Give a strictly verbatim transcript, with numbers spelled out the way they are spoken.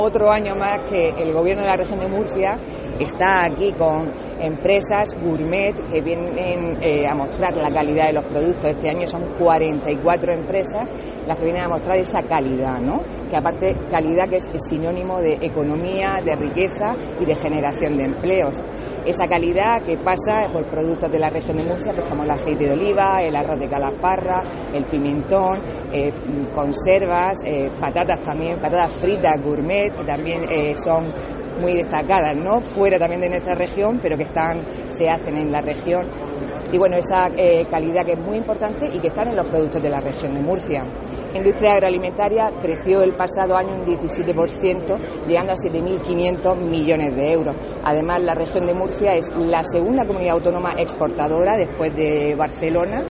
Otro año más que el Gobierno de la región de Murcia está aquí con empresas gourmet que vienen eh, a mostrar la calidad de los productos. Este año son cuarenta y cuatro empresas las que vienen a mostrar esa calidad, ¿no? Que aparte calidad que es sinónimo de economía, de riqueza y de generación de empleos. Esa calidad que pasa por productos de la región de Murcia, pues como el aceite de oliva, el arroz de calaparra, el pimentón, eh, conservas, eh, patatas también, patatas fritas gourmet, que también eh, son muy destacadas, ¿no? Fuera también de nuestra región, pero que están, se hacen en la región. Y bueno, esa eh, calidad que es muy importante y que están en los productos de la región de Murcia. La industria agroalimentaria creció el pasado año un diecisiete por ciento, llegando a siete mil quinientos millones de euros. Además, la región de Murcia es la segunda comunidad autónoma exportadora después de Barcelona.